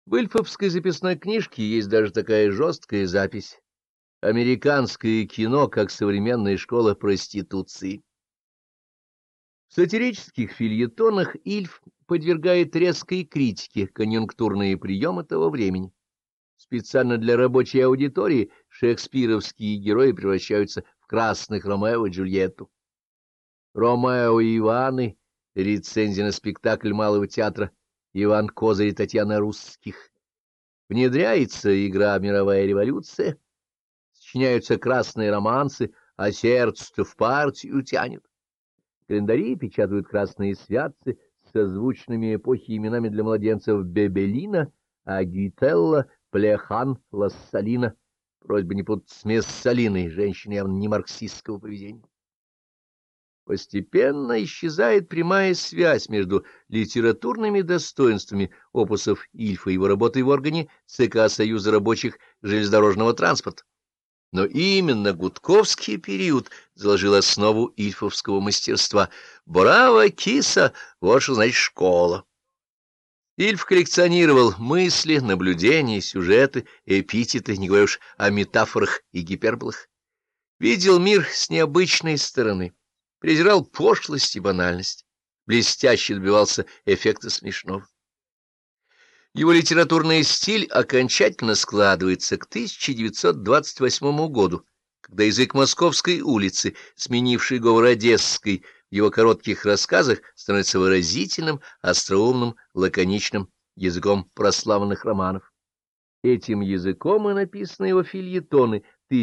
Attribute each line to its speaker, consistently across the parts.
Speaker 1: В Ильфовской записной книжке есть даже такая жесткая запись: «Американское кино как современная школа проституции». В сатирических фельетонах Ильф подвергает резкой критике конъюнктурные приемы того времени. Специально для рабочей аудитории шекспировские герои превращаются в красных Ромео и Джульетту. Ромео и Иваны, рецензия на спектакль Малого театра Иван Козырь и Татьяна Русских. Внедряется игра «Мировая революция», сочиняются красные романсы, а сердце-то в партию тянет. Календари печатают красные святцы с созвучными эпохи именами для младенцев Бебелина, Агителла, Плехан, Лассалина. Просьба не путать с Мессалиной, женщиной явно не марксистского поведения. Постепенно исчезает прямая связь между литературными достоинствами опусов Ильфа и его работой в органе ЦК Союза рабочих железнодорожного транспорта. Но именно гудковский период заложил основу ильфовского мастерства. Браво, киса! Вот что значит школа. Ильф коллекционировал мысли, наблюдения, сюжеты, эпитеты, не говоря уж о метафорах и гиперболах. Видел мир с необычной стороны, презирал пошлость и банальность, блестяще добивался эффекта смешного. Его литературный стиль окончательно складывается к 1928 году, когда язык Московской улицы, сменивший говор Одесской, в его коротких рассказах становится выразительным, остроумным, лаконичным языком прославленных романов. Этим языком и написаны его фельетоны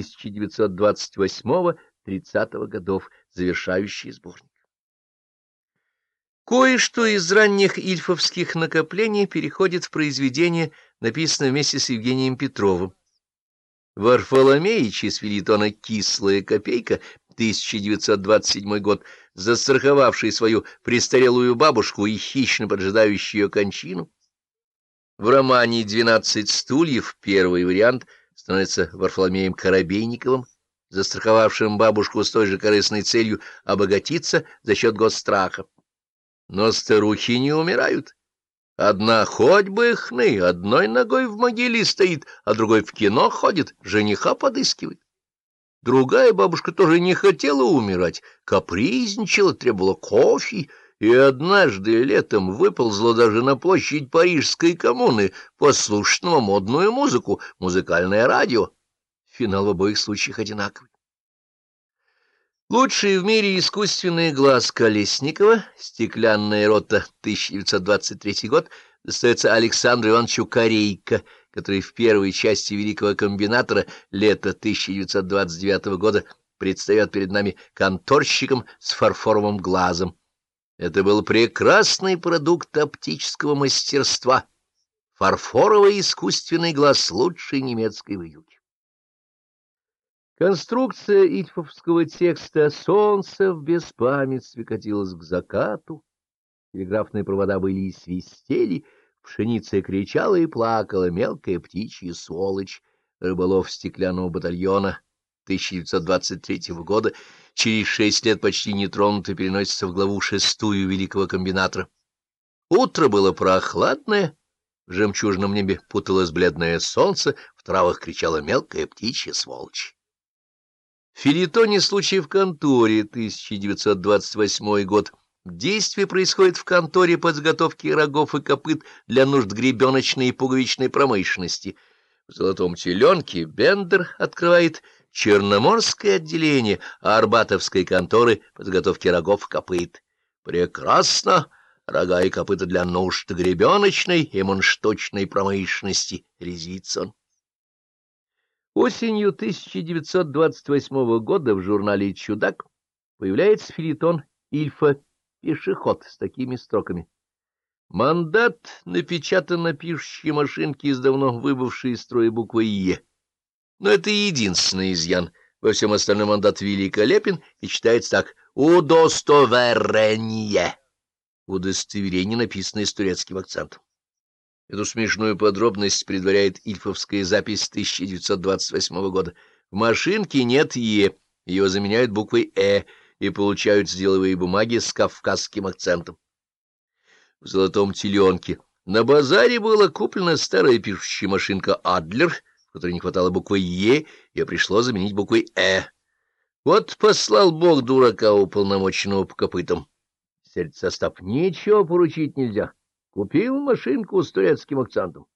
Speaker 1: 1928-30 годов, завершающие сборник. Кое-что из ранних ильфовских накоплений переходит в произведение, написанное вместе с Евгением Петровым. Варфоломеич из фельетона «Кислая копейка», 1927 год, застраховавший свою престарелую бабушку и хищно поджидающий ее кончину. В романе «12 стульев» первый вариант становится Варфоломеем Коробейниковым, застраховавшим бабушку с той же корыстной целью обогатиться за счет госстраха. Но старухи не умирают. Одна хоть бы хны, одной ногой в могиле стоит, а другой в кино ходит, жениха подыскивает. Другая бабушка тоже не хотела умирать, капризничала, требовала кофе, и однажды летом выползла даже на площадь Парижской коммуны послушать новомодную музыку, музыкальное радио. Финал в обоих случаях одинаковый. Лучший в мире искусственный глаз Колесникова, «Стеклянная рота», 1923 год, достается Александру Ивановичу Корейко, который в первой части «Великого комбинатора» лета 1929 года предстает перед нами конторщиком с фарфоровым глазом. Это был прекрасный продукт оптического мастерства. Фарфоровый искусственный глаз лучшей немецкой выделки. Конструкция ильфовского текста «Солнце в беспамятстве катилось к закату», телеграфные провода были и свистели, пшеница кричала и плакала, мелкая птичья сволочь, рыболов стеклянного батальона 1923 года, через 6 лет почти нетронуто переносится в главу 6 великого комбинатора. Утро было прохладное, в жемчужном небе путалось бледное солнце, в травах кричала мелкая птичья сволочь. В фельетоне «Случай в конторе», 1928 год, действие происходит в конторе по изготовке рогов и копыт для нужд гребеночной и пуговичной промышленности. В «Золотом теленке» Бендер открывает Черноморское отделение Арбатовской конторы по изготовке рогов и копыт. Прекрасно! Рога и копыта для нужд гребеночной и мундштучной промышленности, резвится он. Осенью 1928 года в журнале «Чудак» появляется фельетон Ильфа «Пешеход» с такими строками. Мандат напечатан на пишущей машинке из давно выбывшей из строя буквы «Е». Но это единственный изъян. Во всем остальном мандат великолепен и читается так: «Удостоверение». Удостоверение, написанное с турецким акцентом. Эту смешную подробность предваряет ильфовская запись 1928 года. В машинке нет «Е», ее заменяют буквой «Э», и получают деловые бумаги с кавказским акцентом. В «Золотом теленке» На базаре была куплена старая пишущая машинка «Адлер», в которой не хватало буквы «Е», ее пришлось заменить буквой «Э». Вот послал Бог дурака уполномоченного по копытам. Сельдь состав ничего поручить нельзя. Купил машинку с турецким акцентом.